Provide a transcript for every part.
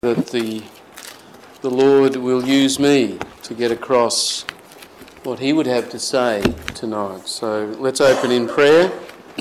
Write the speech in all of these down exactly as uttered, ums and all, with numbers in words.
that the the Lord will use me to get across what he would have to say tonight. So let's open in prayer.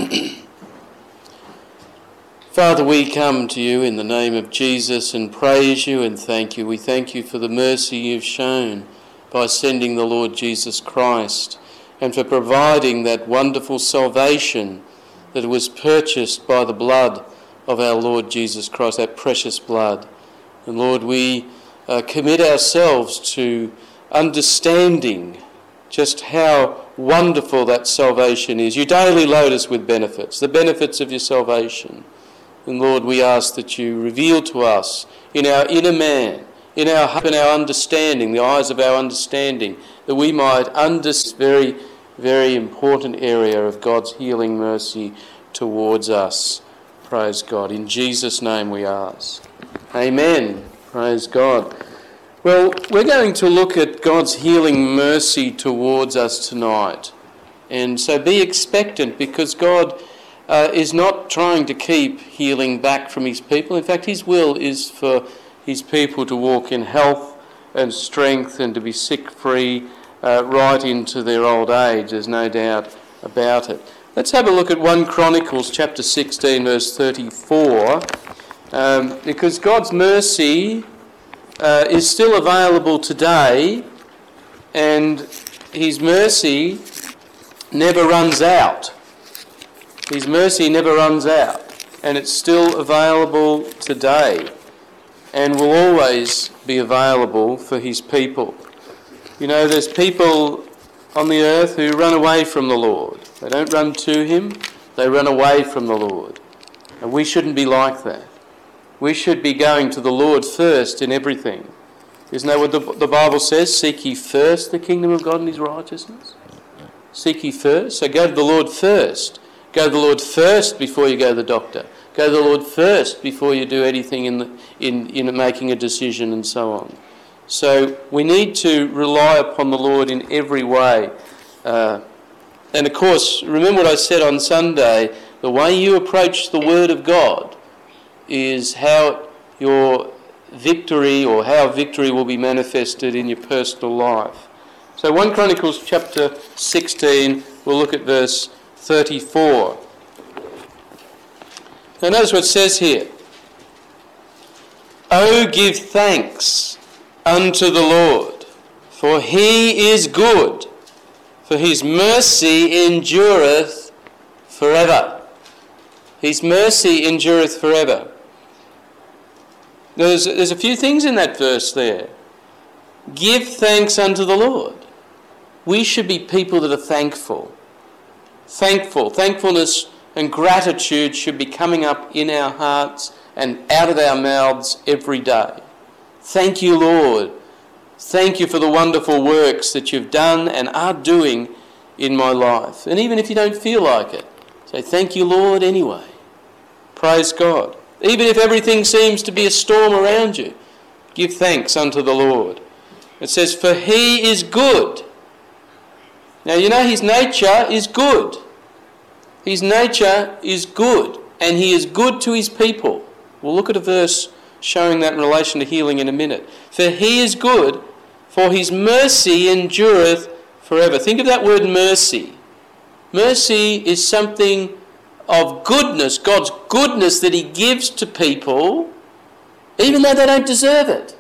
Father, we come to you in the name of Jesus and praise you and thank you. We thank you for the mercy you've shown by sending the Lord Jesus Christ and for providing that wonderful salvation that was purchased by the blood of our Lord Jesus Christ, that precious blood. And Lord, we uh, commit ourselves to understanding just how wonderful that salvation is. You daily load us with benefits, the benefits of your salvation. And Lord, we ask that you reveal to us in our inner man, in our heart and our understanding, the eyes of our understanding, that we might understand this very, very important area of God's healing mercy towards us. Praise God. In Jesus' name we ask. Amen. Praise God. Well, we're going to look at God's healing mercy towards us tonight. And so be expectant, because God uh, is not trying to keep healing back from his people. In fact, his will is for his people to walk in health and strength and to be sick-free uh, right into their old age. There's no doubt about it. Let's have a look at First Chronicles chapter sixteen, verse thirty-four. Um, because God's mercy uh, is still available today, and his mercy never runs out. His mercy never runs out, and it's still available today and will always be available for his people. You know, there's people on the earth who run away from the Lord. They don't run to him, they run away from the Lord. And we shouldn't be like that. We should be going to the Lord first in everything. Isn't that what the, the Bible says? Seek ye first the kingdom of God and his righteousness. Seek ye first. So go to the Lord first. Go to the Lord first before you go to the doctor. Go to the Lord first before you do anything in, the, in, in making a decision and so on. So we need to rely upon the Lord in every way. Uh, and of course, remember what I said on Sunday, the way you approach the Word of God is how your victory or how victory will be manifested in your personal life. So First Chronicles chapter sixteen, we'll look at verse thirty-four. Now notice what it says here. Oh, give thanks unto the Lord, for he is good, for his mercy endureth forever. His mercy endureth forever. There's, there's a few things in that verse there. Give thanks unto the Lord. We should be people that are thankful. Thankful. Thankfulness and gratitude should be coming up in our hearts and out of our mouths every day. Thank you, Lord. Thank you for the wonderful works that you've done and are doing in my life. And even if you don't feel like it, say thank you, Lord, anyway. Praise God. Even if everything seems to be a storm around you, give thanks unto the Lord. It says, for he is good. Now, you know, his nature is good. His nature is good, and he is good to his people. We'll look at a verse showing that in relation to healing in a minute. For he is good, for his mercy endureth forever. Think of that word mercy. Mercy is something of goodness, God's goodness that he gives to people, even though they don't deserve it.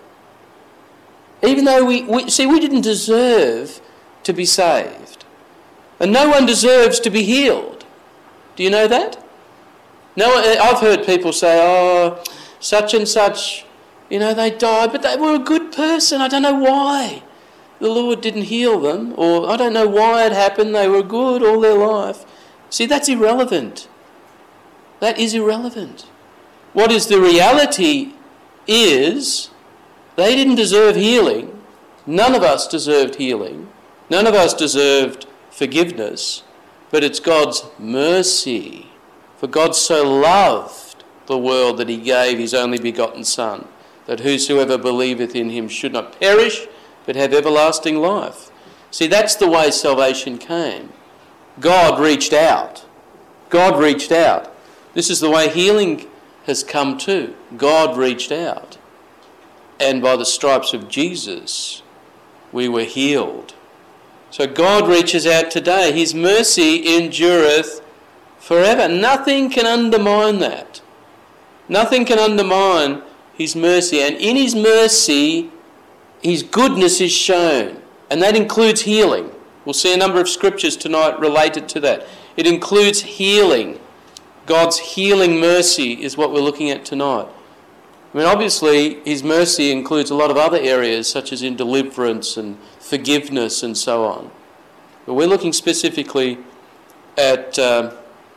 Even though we, we see, we didn't deserve to be saved. And no one deserves to be healed. Do you know that? No, I've heard people say, oh, such and such, you know, they died, but they were a good person. I don't know why the Lord didn't heal them, or I don't know why it happened. They were good all their life. See, that's irrelevant. That is irrelevant. What is the reality is they didn't deserve healing. None of us deserved healing. None of us deserved forgiveness. But it's God's mercy. For God so loved the world that he gave his only begotten Son, that whosoever believeth in him should not perish, but have everlasting life. See, that's the way salvation came. God reached out. God reached out. This is the way healing has come too. God reached out. and by the stripes of Jesus we were healed. So God reaches out today. His mercy endureth forever. Nothing can undermine that. Nothing can undermine his mercy. And in his mercy, his goodness is shown. And that includes healing. We'll see a number of scriptures tonight related to that. It includes healing. God's healing mercy is what we're looking at tonight. I mean, obviously, his mercy includes a lot of other areas, such as in deliverance and forgiveness and so on. But we're looking specifically at, uh,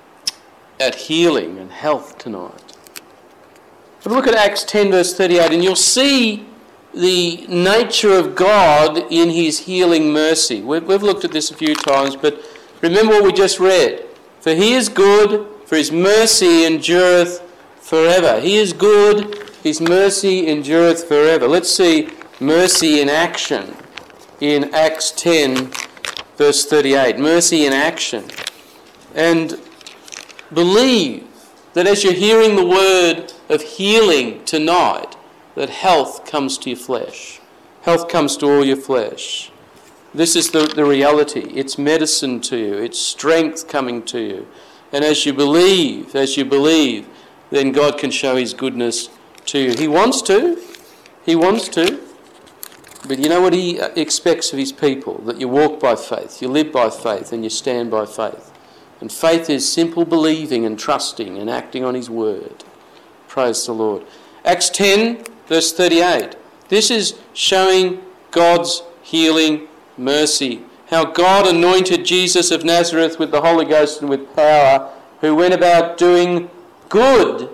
at healing and health tonight. Have a look at Acts ten, verse thirty-eight, and you'll see the nature of God in his healing mercy. We've, we've looked at this a few times, but remember what we just read. For he is good, for his mercy endureth forever. He is good, his mercy endureth forever. Let's see mercy in action in Acts ten, verse thirty-eight. Mercy in action. And believe that as you're hearing the word of healing tonight, that health comes to your flesh. Health comes to all your flesh. This is the, the reality. It's medicine to you. It's strength coming to you. And as you believe, as you believe, then God can show his goodness to you. He wants to. He wants to. But you know what he expects of his people? That you walk by faith, you live by faith, and you stand by faith. And faith is simple believing and trusting and acting on his word. Praise the Lord. Acts ten, verse thirty-eight. This is showing God's healing mercy. How God anointed Jesus of Nazareth with the Holy Ghost and with power, who went about doing good,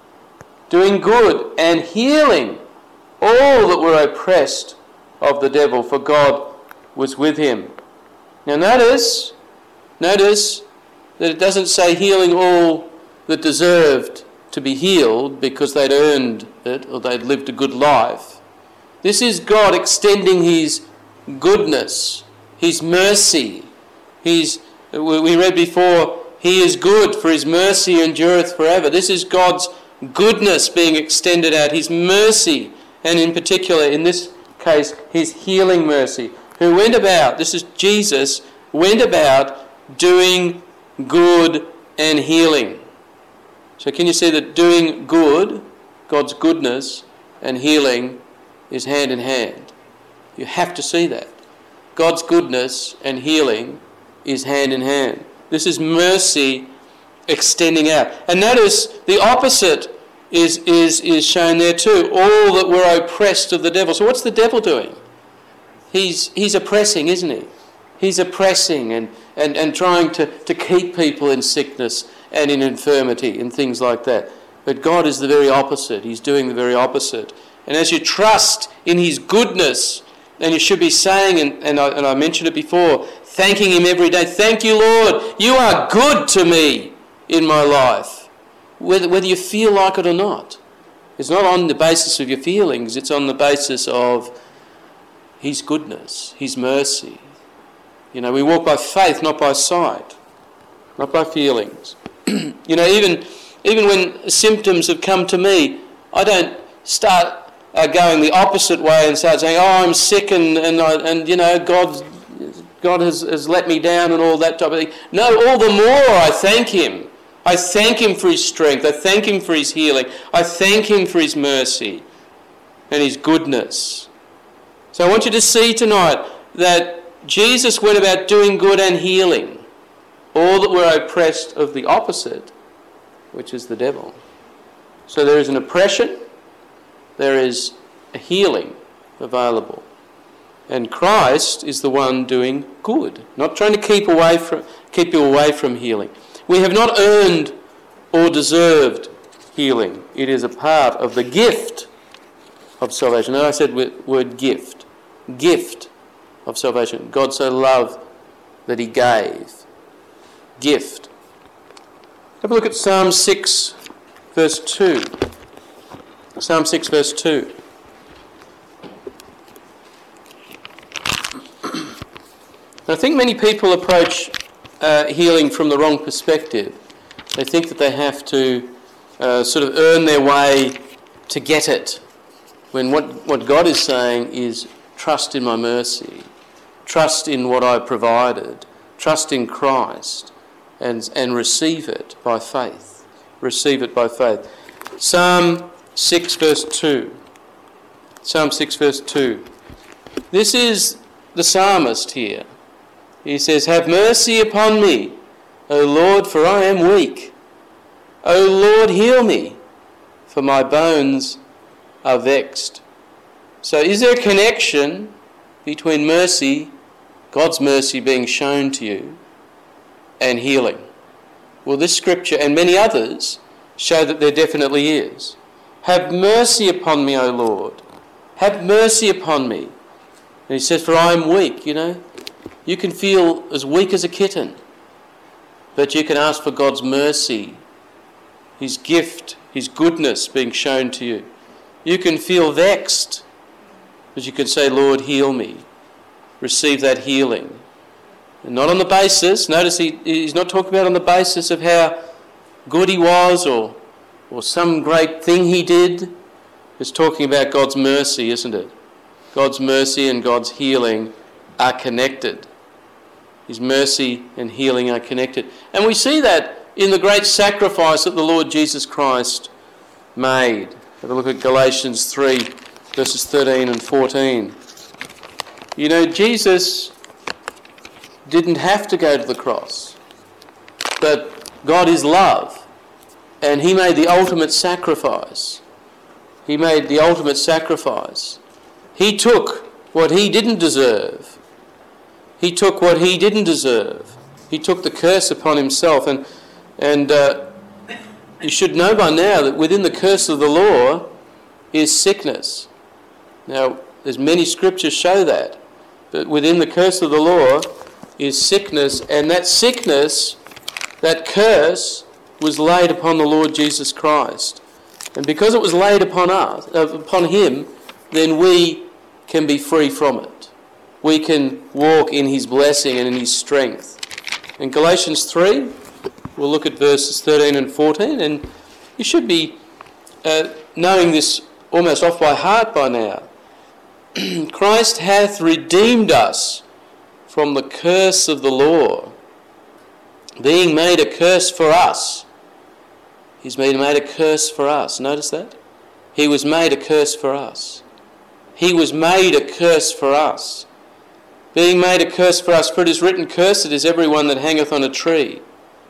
doing good and healing all that were oppressed of the devil, for God was with him. Now notice, notice that it doesn't say healing all that deserved to be healed because they'd earned it or they'd lived a good life. This is God extending his goodness, his mercy. His, we read before, he is good, for his mercy endureth forever. This is God's goodness being extended out, his mercy, and in particular, in this case, his healing mercy, who went about, this is Jesus, went about doing good and healing. So can you see that doing good, God's goodness, and healing is hand in hand? You have to see that. God's goodness and healing is hand in hand. This is mercy extending out. And notice the opposite is, is, is shown there too. All that were oppressed of the devil. So what's the devil doing? He's, he's oppressing, isn't he? He's oppressing and, and, and trying to, to keep people in sickness and in infirmity and things like that. But God is the very opposite. He's doing the very opposite. And as you trust in his goodness, and you should be saying, and, and, I, and I mentioned it before, thanking him every day. Thank you, Lord. You are good to me in my life. Whether, whether you feel like it or not. It's not on the basis of your feelings. It's on the basis of his goodness, his mercy. You know, we walk by faith, not by sight. Not by feelings. You know, even even when symptoms have come to me, I don't start uh, going the opposite way and start saying, oh, I'm sick and, and, I, and you know, God, God has, has let me down and all that type of thing. No, all the more I thank him. I thank him for his strength. I thank him for his healing. I thank him for his mercy and his goodness. So I want you to see tonight that Jesus went about doing good and healing all that were oppressed of the opposite, which is the devil. So there is an oppression, there is a healing available. And Christ is the one doing good, not trying to keep away from keep you away from healing. We have not earned or deserved healing. It is a part of the gift of salvation. And I said word gift. Gift of salvation. God so loved that he gave. Gift. Have a look at Psalm six, verse two. Psalm six, verse two. I think many people approach uh, healing from the wrong perspective. They think that they have to uh, sort of earn their way to get it. When what, what God is saying is trust in my mercy, trust in what I provided, trust in Christ, and, and receive it by faith. Receive it by faith. Psalm six verse two. Psalm six verse two. This is the psalmist here. He says, "Have mercy upon me, O Lord, for I am weak. O Lord, heal me, for my bones are vexed." So is there a connection between mercy, God's mercy being shown to you, and healing? Well, this scripture and many others show that there definitely is. Have mercy upon me, O Lord. Have mercy upon me. And he says, for I am weak, you know. You can feel as weak as a kitten, but you can ask for God's mercy, his gift, his goodness being shown to you. You can feel vexed, but you can say, Lord, heal me. Receive that healing. And not on the basis, notice he, he's not talking about on the basis of how good he was or, or some great thing he did. He's talking about God's mercy, isn't it? God's mercy and God's healing are connected. His mercy and healing are connected. And we see that in the great sacrifice that the Lord Jesus Christ made. Have a look at Galatians three, verses thirteen and fourteen. You know, Jesus didn't have to go to the cross, but God is love, and he made the ultimate sacrifice. He made the ultimate sacrifice. He took what he didn't deserve. He took what he didn't deserve. He took the curse upon himself. And, and uh, you should know by now that within the curse of the law is sickness. Now, there's many scriptures show that. But within the curse of the law is sickness. And that sickness, that curse, was laid upon the Lord Jesus Christ. And because it was laid upon us, uh, upon him, then we can be free from it. We can walk in his blessing and in his strength. In Galatians three, we'll look at verses thirteen and fourteen, and you should be uh, knowing this almost off by heart by now. Christ hath redeemed us from the curse of the law, being made a curse for us. He's been made a curse for us. Notice that? He was made a curse for us. He was made a curse for us. Being made a curse for us, for it is written, cursed is everyone that hangeth on a tree,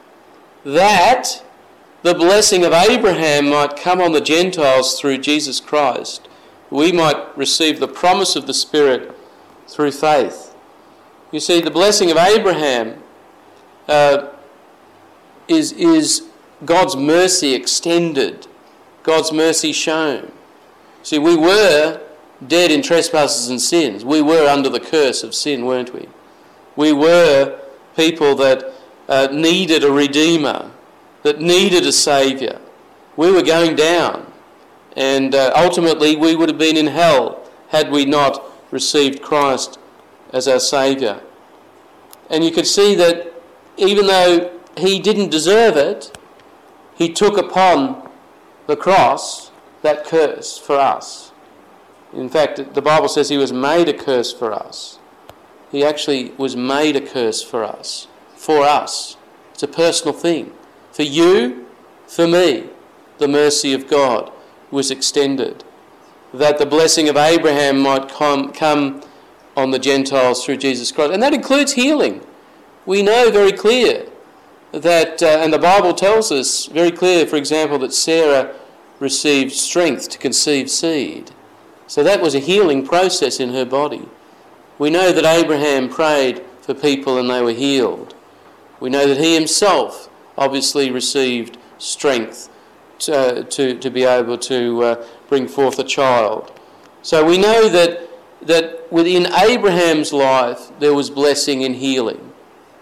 that the blessing of Abraham might come on the Gentiles through Jesus Christ. We might receive the promise of the Spirit through faith. You see, the blessing of Abraham uh, is, is God's mercy extended, God's mercy shown. See, we were dead in trespasses and sins. We were under the curse of sin, weren't we? We were people that uh, needed a Redeemer, that needed a Saviour. We were going down, and uh, ultimately we would have been in hell had we not received Christ as our Saviour. And you could see that even though he didn't deserve it, he took upon the cross that curse for us. In fact, the Bible says he was made a curse for us. He actually was made a curse for us. For us. It's a personal thing. For you, for me, the mercy of God was extended, that the blessing of Abraham might come, come on the Gentiles through Jesus Christ. And that includes healing. We know very clear that, uh, and the Bible tells us very clear, for example, that Sarah received strength to conceive seed. So that was a healing process in her body. We know that Abraham prayed for people and they were healed. We know that he himself obviously received strength to, to, to be able to uh, bring forth a child. So we know that, that within Abraham's life there was blessing and healing.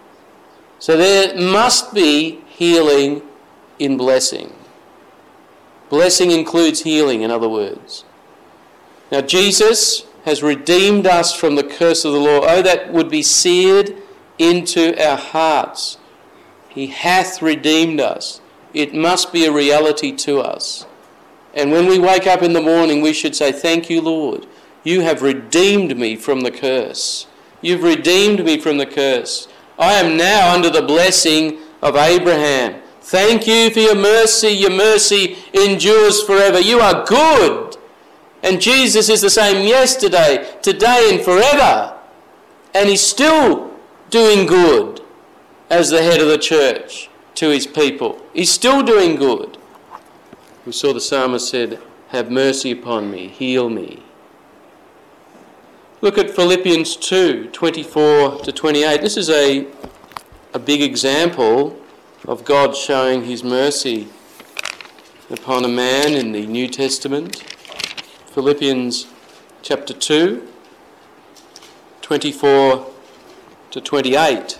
So there must be healing in blessing. Blessing includes healing, in other words. Now, Jesus has redeemed us from the curse of the law. Oh, that would be seared into our hearts. He hath redeemed us. It must be a reality to us. And when we wake up in the morning, we should say, thank you, Lord. You have redeemed me from the curse. You've redeemed me from the curse. I am now under the blessing of Abraham. Thank you for your mercy. Your mercy endures forever. You are good. And Jesus is the same yesterday, today and forever. And he's still doing good as the head of the church to his people. He's still doing good. We saw the psalmist said, have mercy upon me, heal me. Look at Philippians two, twenty-four to twenty-eight. This is a, a big example of God showing his mercy upon a man in the New Testament. Philippians chapter two, twenty-four to twenty-eight.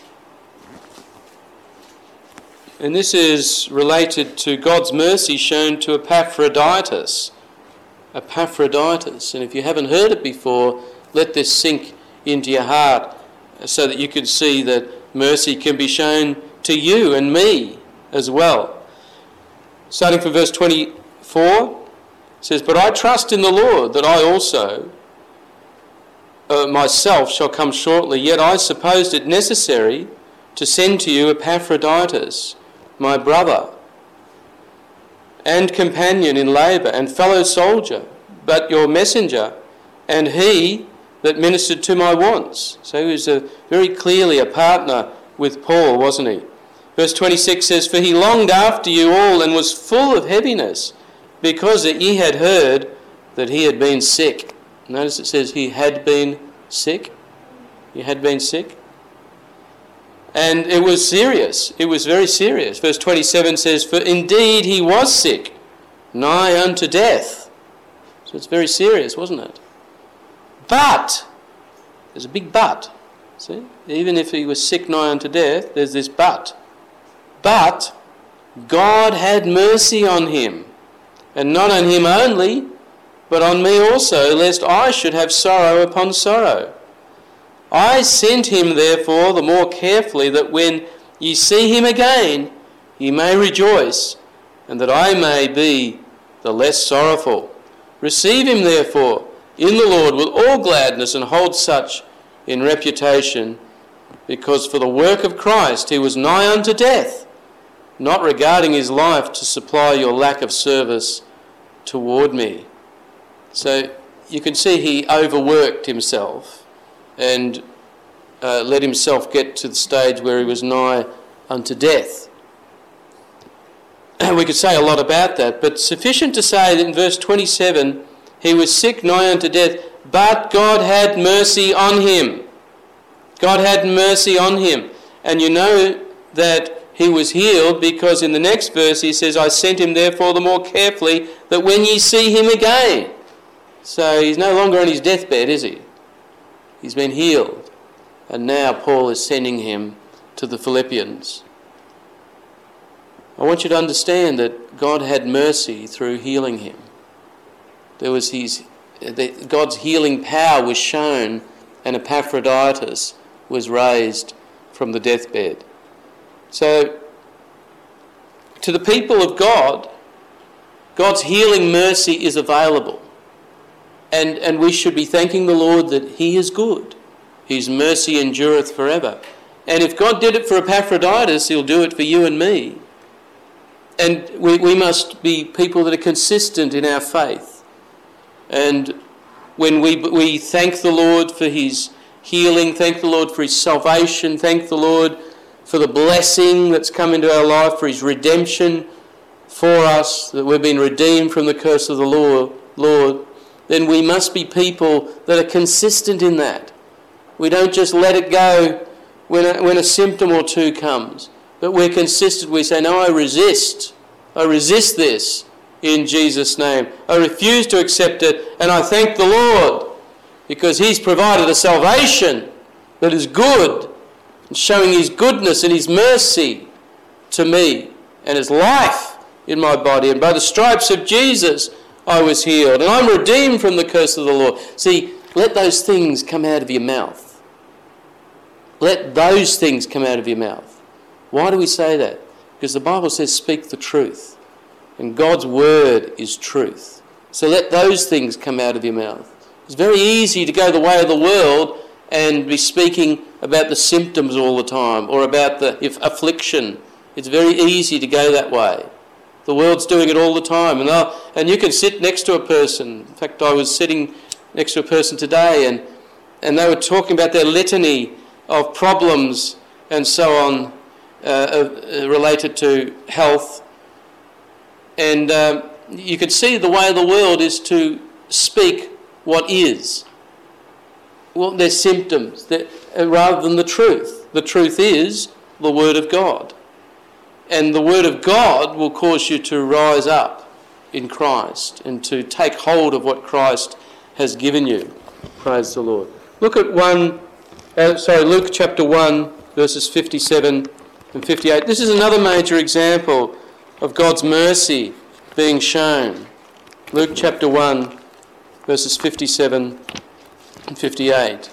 And this is related to God's mercy shown to Epaphroditus. Epaphroditus. And if you haven't heard it before, let this sink into your heart so that you can see that mercy can be shown to you and me as well. Starting from verse twenty-four, it says, but I trust in the Lord that I also uh, myself shall come shortly, yet I supposed it necessary to send to you Epaphroditus, my brother and companion in labour and fellow soldier, but your messenger, and he that ministered to my wants. So he was a, very clearly a partner with Paul, wasn't he? Verse twenty-six says, for he longed after you all and was full of heaviness, because that ye had heard that he had been sick. Notice it says he had been sick. He had been sick. And it was serious. It was very serious. Verse twenty-seven says, for indeed he was sick, nigh unto death. So it's very serious, wasn't it? But, there's a big but. See? Even if he was sick nigh unto death, there's this but. But God had mercy on him, and not on him only, but on me also, lest I should have sorrow upon sorrow. I sent him therefore the more carefully, that when ye see him again, ye may rejoice, and that I may be the less sorrowful. Receive him therefore in the Lord with all gladness, and hold such in reputation, because for the work of Christ he was nigh unto death, not regarding his life to supply your lack of service toward me. So you can see he overworked himself and uh, let himself get to the stage where he was nigh unto death. We could say a lot about that, but sufficient to say that in verse twenty-seven, he was sick nigh unto death, but God had mercy on him. God had mercy on him. And you know that he was healed because in the next verse he says, I sent him therefore the more carefully, that when ye see him again. So he's no longer on his deathbed, is he? He's been healed. And now Paul is sending him to the Philippians. I want you to understand that God had mercy through healing him. There was his, God's healing power was shown, and Epaphroditus was raised from the deathbed. So, to the people of God, God's healing mercy is available. And, and we should be thanking the Lord that he is good. His mercy endureth forever. And if God did it for Epaphroditus, he'll do it for you and me. And we, we must be people that are consistent in our faith. And when we, we thank the Lord for his healing, thank the Lord for his salvation, thank the Lord for the blessing that's come into our life, for his redemption for us, that we've been redeemed from the curse of the Lord, Lord, then we must be people that are consistent in that. We don't just let it go when a, when a symptom or two comes, but we're consistent. We say, no, I resist. I resist this in Jesus' name. I refuse to accept it, and I thank the Lord because he's provided a salvation that is good, and showing his goodness and his mercy to me and his life in my body. And by the stripes of Jesus, I was healed. And I'm redeemed from the curse of the Lord. See, let those things come out of your mouth. Let those things come out of your mouth. Why do we say that? Because the Bible says speak the truth. And God's word is truth. So let those things come out of your mouth. It's very easy to go the way of the world and be speaking about the symptoms all the time or about the if affliction. It's very easy to go that way. The world's doing it all the time. And, and you can sit next to a person. In fact, I was sitting next to a person today and, and they were talking about their litany of problems and so on uh, uh, related to health. And um, you could see the way of the world is to speak what is. Well, they're symptoms they're, uh, rather than the truth. The truth is the Word of God. And the Word of God will cause you to rise up in Christ and to take hold of what Christ has given you. Praise the Lord. Look at one, uh, sorry, Luke chapter one, verses fifty-seven and fifty-eight. This is another major example of God's mercy being shown. Luke chapter one, verses fifty-seven and fifty-eight.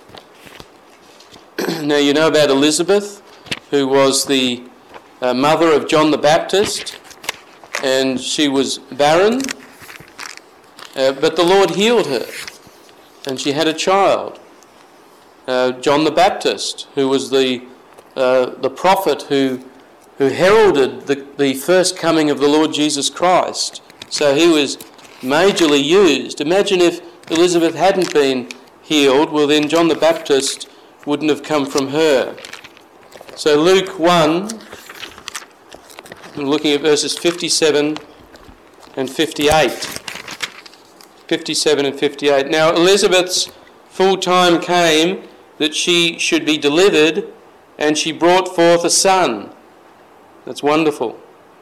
Now you know about Elizabeth, who was the uh, mother of John the Baptist, and she was barren, uh, but the Lord healed her, and she had a child, uh, John the Baptist, who was the uh, the prophet who who heralded the, the first coming of the Lord Jesus Christ. So he was majorly used. Imagine if Elizabeth hadn't been healed, well then John the Baptist wouldn't have come from her. So Luke one, I'm looking at verses fifty-seven and fifty-eight. fifty-seven and fifty-eight. Now Elizabeth's full time came that she should be delivered, and she brought forth a son. That's wonderful.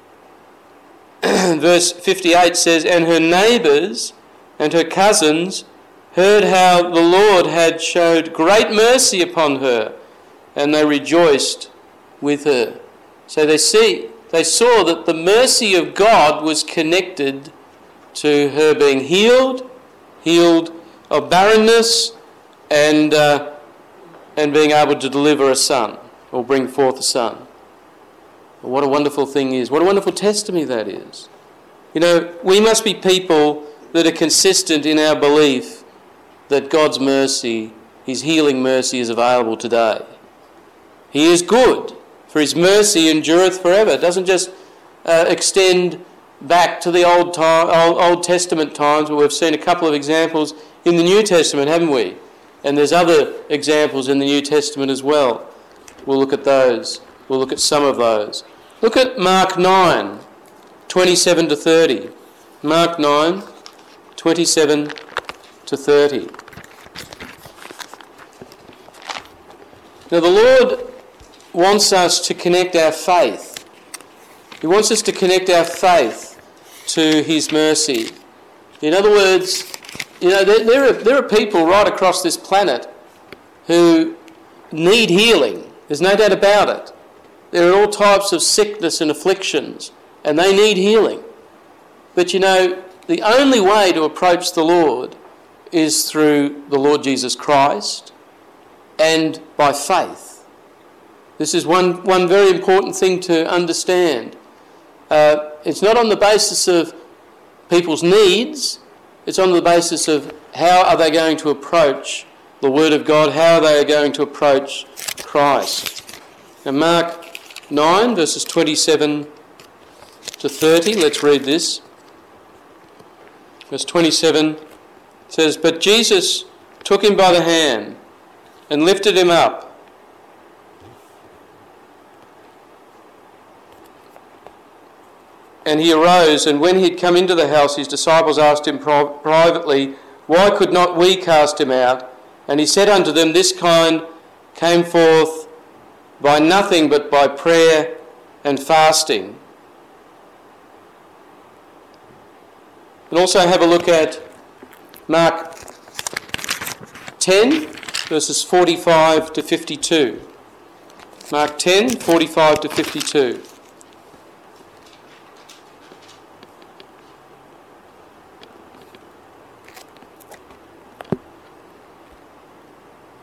Verse fifty-eight says, and her neighbours and her cousins heard how the Lord had showed great mercy upon her, and they rejoiced with her. So they see, they saw that the mercy of God was connected to her being healed, healed of barrenness, and uh, and being able to deliver a son, or bring forth a son. What a wonderful thing is. What a wonderful testimony that is. You know, we must be people that are consistent in our belief that God's mercy, His healing mercy, is available today. He is good, for His mercy endureth forever. It doesn't just uh, extend back to the Old, time, Old, Old Testament times, but we've seen a couple of examples in the New Testament, haven't we? And there's other examples in the New Testament as well. We'll look at those. We'll look at some of those. Look at Mark nine, twenty-seven to thirty. Mark nine, twenty-seven to thirty. Now the Lord wants us to connect our faith. He wants us to connect our faith to His mercy. In other words, you know, there, there, are, there are people right across this planet who need healing. There's no doubt about it. There are all types of sickness and afflictions, and they need healing. But you know, the only way to approach the Lord is through the Lord Jesus Christ and by faith. This is one, one very important thing to understand. Uh, it's not on the basis of people's needs, it's on the basis of how are they going to approach the Word of God, how they are going to approach Christ. Now Mark nine, verses twenty-seven to thirty, let's read this. Verse twenty-seven says, but Jesus took him by the hand and lifted him up. And he arose, and when he had come into the house, his disciples asked him pri- privately, why could not we cast him out? And he said unto them, this kind came forth by nothing but by prayer and fasting. And also have a look at Mark ten, verses forty-five to fifty-two. Mark ten, forty-five to fifty-two.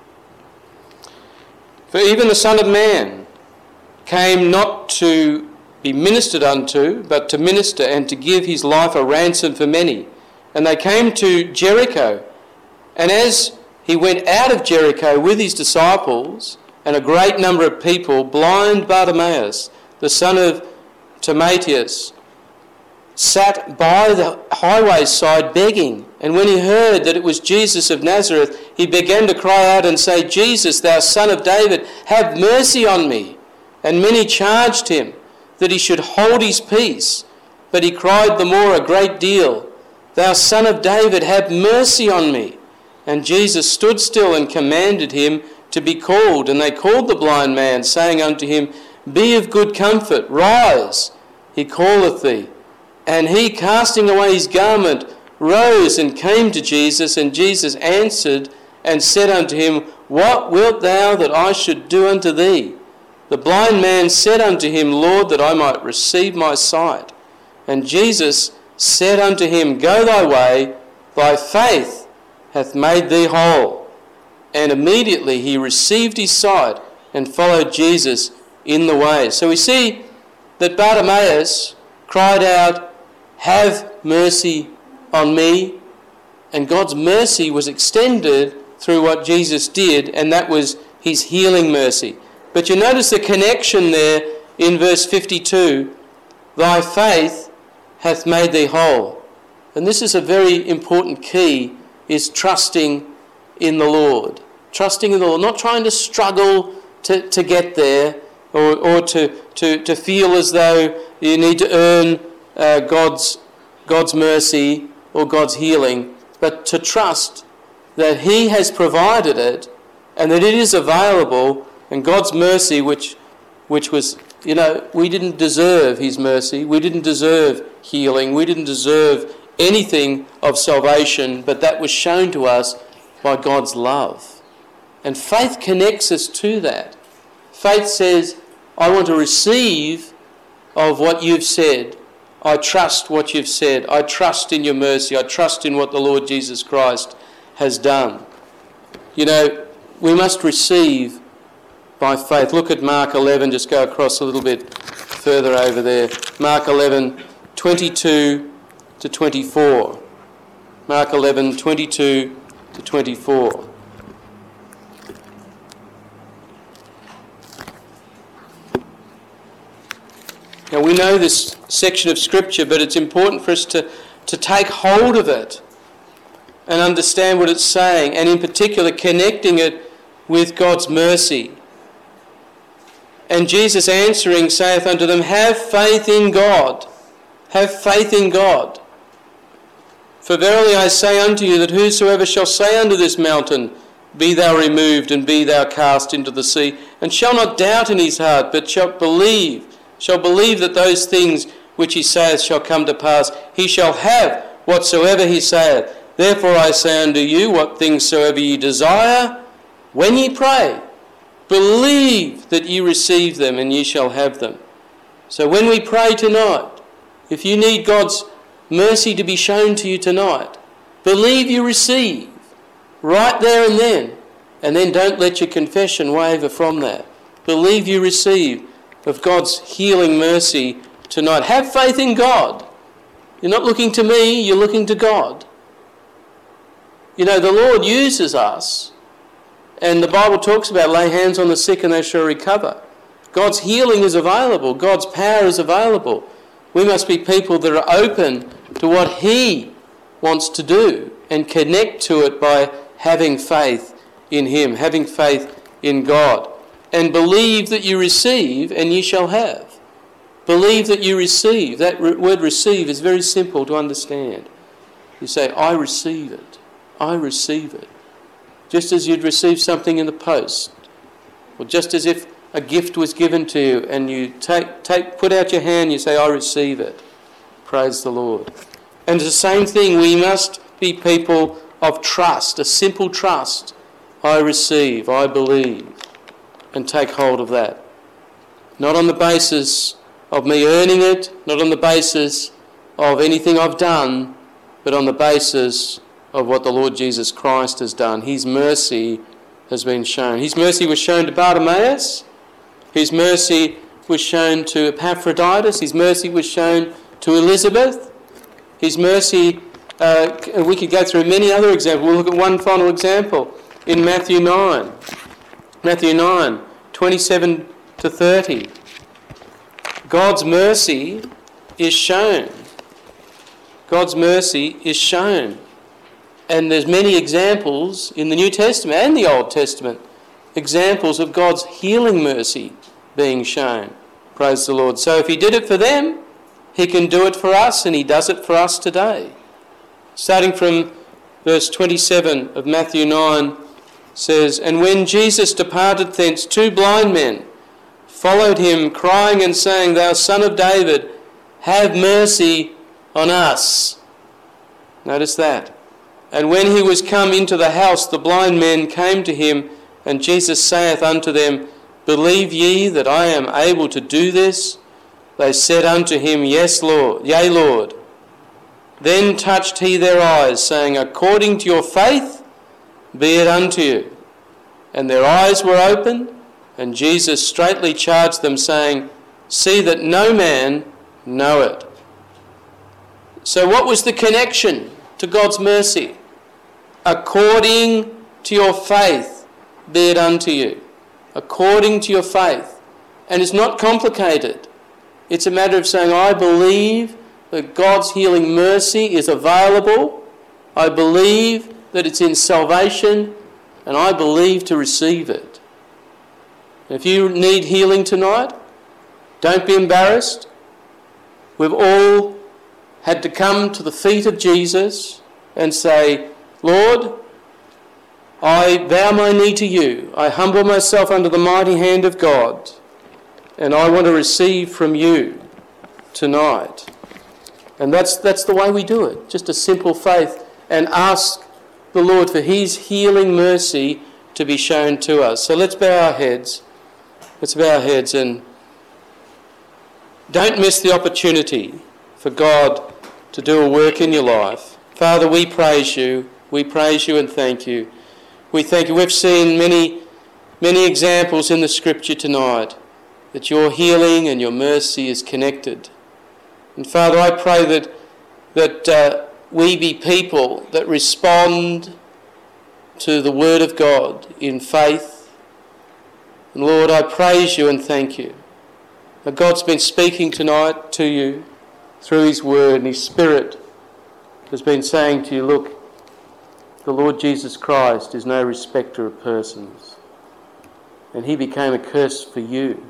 For even the Son of Man came not to be ministered unto, but to minister and to give his life a ransom for many. And they came to Jericho. And as he went out of Jericho with his disciples and a great number of people, blind Bartimaeus, the son of Timaeus, sat by the highway side begging. And when he heard that it was Jesus of Nazareth, he began to cry out and say, Jesus, thou son of David, have mercy on me. And many charged him that he should hold his peace. But he cried the more a great deal, Thou son of David, have mercy on me. And Jesus stood still and commanded him to be called. And they called the blind man, saying unto him, Be of good comfort, rise, he calleth thee. And he, casting away his garment, rose and came to Jesus. And Jesus answered and said unto him, What wilt thou that I should do unto thee? The blind man said unto him, Lord, that I might receive my sight. And Jesus said unto him, Go thy way, thy faith hath made thee whole. And immediately he received his sight and followed Jesus in the way. So we see that Bartimaeus cried out, Have mercy on me. And God's mercy was extended through what Jesus did, and that was his healing mercy. But you notice the connection there in verse fifty-two, Thy faith hath made thee whole. And this is a very important key, is trusting in the Lord. Trusting in the Lord, not trying to struggle to, to get there or, or to, to, to feel as though you need to earn uh, God's, God's mercy or God's healing, but to trust that he has provided it and that it is available. And God's mercy, which which was, you know, we didn't deserve his mercy. We didn't deserve healing. We didn't deserve anything of salvation, but that was shown to us by God's love. And faith connects us to that. Faith says, I want to receive of what you've said. I trust what you've said. I trust in your mercy. I trust in what the Lord Jesus Christ has done. You know, we must receive by faith. Look at Mark eleven, just go across a little bit further over there. Mark eleven, twenty-two to twenty-four. Mark eleven, twenty-two to twenty-four. Now we know this section of Scripture, but it's important for us to, to take hold of it and understand what it's saying, and in particular connecting it with God's mercy. And Jesus answering saith unto them, Have faith in God. Have faith in God. For verily I say unto you, that whosoever shall say unto this mountain, Be thou removed, and be thou cast into the sea, and shall not doubt in his heart, but shall believe, shall believe that those things which he saith shall come to pass, he shall have whatsoever he saith. Therefore I say unto you, what things soever ye desire, when ye pray, believe that ye receive them, and ye shall have them. So when we pray tonight, if you need God's mercy to be shown to you tonight, believe you receive right there and then, and then don't let your confession waver from that. Believe you receive of God's healing mercy tonight. Have faith in God. You're not looking to me, you're looking to God. You know, the Lord uses us. And the Bible talks about lay hands on the sick and they shall recover. God's healing is available. God's power is available. We must be people that are open to what he wants to do and connect to it by having faith in him, having faith in God. And believe that you receive and ye shall have. Believe that you receive. That word receive is very simple to understand. You say, I receive it. I receive it. Just as you'd receive something in the post, or just as if a gift was given to you and you take, take, put out your hand, you say, I receive it. Praise the Lord. And it's the same thing, we must be people of trust, a simple trust. I receive, I believe, and take hold of that. Not on the basis of me earning it, not on the basis of anything I've done, but on the basis of what the Lord Jesus Christ has done. His mercy has been shown. His mercy was shown to Bartimaeus. His mercy was shown to Epaphroditus. His mercy was shown to Elizabeth. His mercy, uh, we could go through many other examples. We'll look at one final example in Matthew nine. Matthew nine, twenty-seven to thirty. God's mercy is shown. God's mercy is shown. And there's many examples in the New Testament and the Old Testament, examples of God's healing mercy being shown. Praise the Lord. So if he did it for them, he can do it for us, and he does it for us today. Starting from verse twenty-seven of Matthew nine, says, "And when Jesus departed thence, two blind men followed him, crying and saying, Thou Son of David, have mercy on us." Notice that. "And when he was come into the house, the blind men came to him, and Jesus saith unto them, Believe ye that I am able to do this? They said unto him, Yes, Lord, yea, Lord. Then touched he their eyes, saying, According to your faith, be it unto you. And their eyes were opened, and Jesus straightly charged them, saying, See that no man know it." So what was the connection to God's mercy? According to your faith, be it unto you. According to your faith. And it's not complicated. It's a matter of saying, I believe that God's healing mercy is available. I believe that it's in salvation, and I believe to receive it. If you need healing tonight, don't be embarrassed. We've all had to come to the feet of Jesus and say, Lord, I bow my knee to you. I humble myself under the mighty hand of God, and I want to receive from you tonight. And that's that's the way we do it. Just a simple faith, and ask the Lord for his healing mercy to be shown to us. So let's bow our heads. Let's bow our heads and don't miss the opportunity for God to do a work in your life. Father, we praise you. We praise you and thank you. We thank you. We've seen many, many examples in the scripture tonight that your healing and your mercy is connected. And Father, I pray that, that uh, we be people that respond to the word of God in faith. And Lord, I praise you and thank you. That God's been speaking tonight to you through his word, and his Spirit has been saying to you, look, the Lord Jesus Christ is no respecter of persons. And he became a curse for you.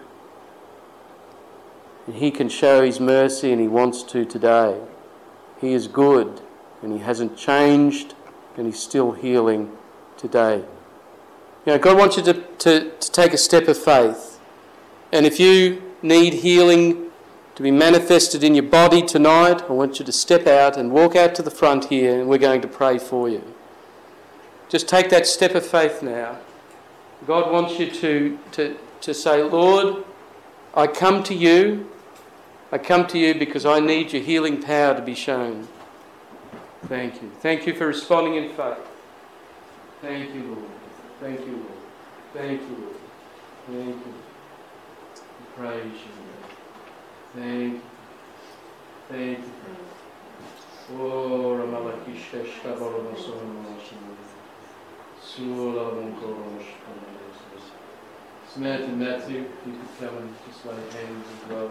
And he can show his mercy, and he wants to today. He is good, and he hasn't changed, and he's still healing today. You know, God wants you to, to, to take a step of faith. And if you need healing to be manifested in your body tonight, I want you to step out and walk out to the front here, and we're going to pray for you. Just take that step of faith now. God wants you to, to, to say, Lord, I come to you. I come to you because I need your healing power to be shown. Thank you. Thank you for responding in faith. Thank you, Lord. Thank you, Lord. Thank you, Lord. Thank you. We praise you, Lord. Thank you. Thank you. Oh, Ramalakishka Shtabaramasonamashin. Sula Monkoros. Samantha and Matthew, you could come and just lay hands as well.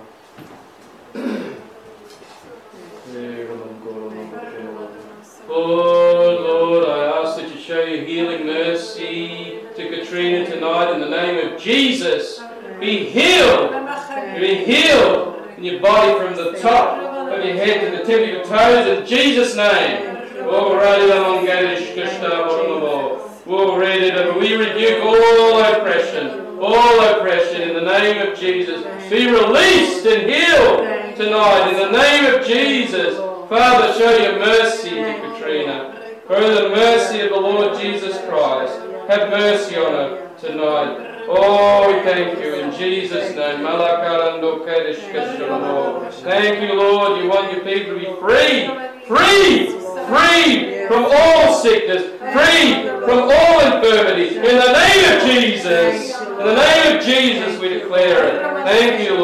Lord, Lord, I ask that you show your healing mercy to Katrina tonight in the name of Jesus. Be healed. Be healed in your body from the top of your head to the tip of your toes in Jesus' name. We rebuke all oppression, all oppression in the name of Jesus. Be released and healed tonight in the name of Jesus. Father, show your mercy to Katrina. For the mercy of the Lord Jesus Christ, have mercy on her tonight. Oh, we thank you in Jesus' name. Thank you, Lord. You want your people to be free, free, free from all sickness, free from all infirmity. In the name of Jesus, in the name of Jesus, we declare it. Thank you, Lord.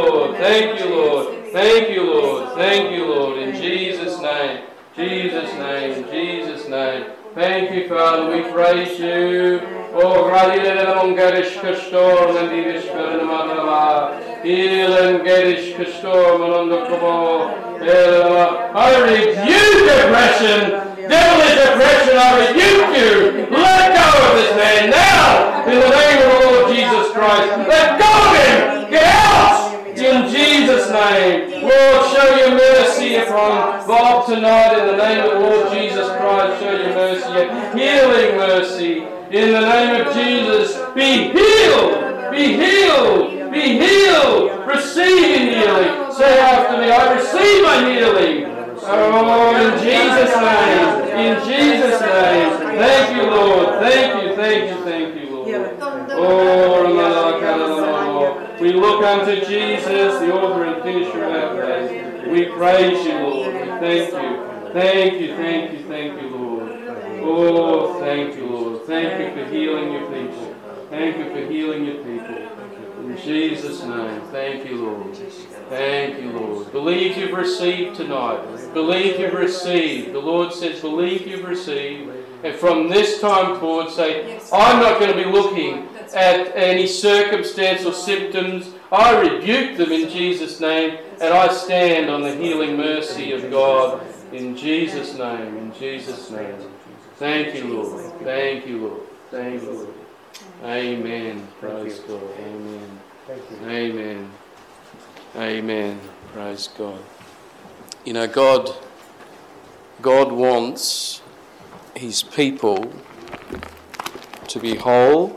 Thank you, Lord. Thank you, Lord. Thank you, Lord. In Jesus' name. Jesus' name. In Jesus' name. Thank you, Father. We praise you. Oh, Radilelon Gerish Kastor, and Divish Pernamatala. Healing Gerish Kastor, Manondokobo. I rebuke depression. Devil is depression. I rebuke you. Let go of this man now. In the name of the Lord Jesus Christ. Let go of him. Get out. In Jesus' name. Lord, show your mercy upon Bob tonight. In the name of the Lord Jesus Christ, show your mercy. Your healing mercy. In the name of Jesus, be healed. Be healed. Be healed. Receive healing. Say after me, I receive my healing. Oh, in Jesus' name. In Jesus' name. Thank you, Lord. Thank you, thank you, thank you, Lord. Oh, we look unto Jesus, the author and finisher of our faith. We praise you, Lord. We thank you. Thank you, thank you, thank you, Lord. Oh, thank you, Lord. Thank you for healing your people. Thank you for healing your people. In Jesus' name, thank you, Lord. Thank you, Lord. Believe you've received tonight. Believe you've received. The Lord says, believe you've received. And from this time forward, say, I'm not going to be looking at any circumstance or symptoms. I rebuke them in Jesus' name, and I stand on the healing mercy of God in Jesus' name. In Jesus' name. Thank you, Lord. Thank you, Lord. Thank you, Lord. Amen. Praise God. Amen. Amen. Amen. Praise God. You know, God, God wants his people to be whole.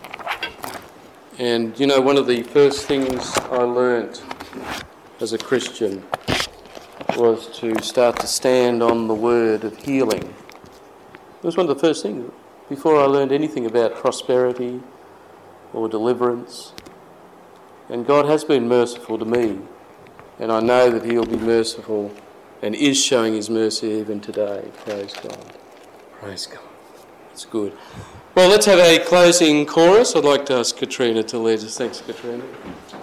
And, you know, one of the first things I learnt as a Christian was to start to stand on the word of healing. It was one of the first things before I learned anything about prosperity or deliverance. And God has been merciful to me. And I know that he'll be merciful and is showing his mercy even today. Praise God. Praise God. It's good. Well, let's have a closing chorus. I'd like to ask Katrina to lead us. Thanks, Katrina.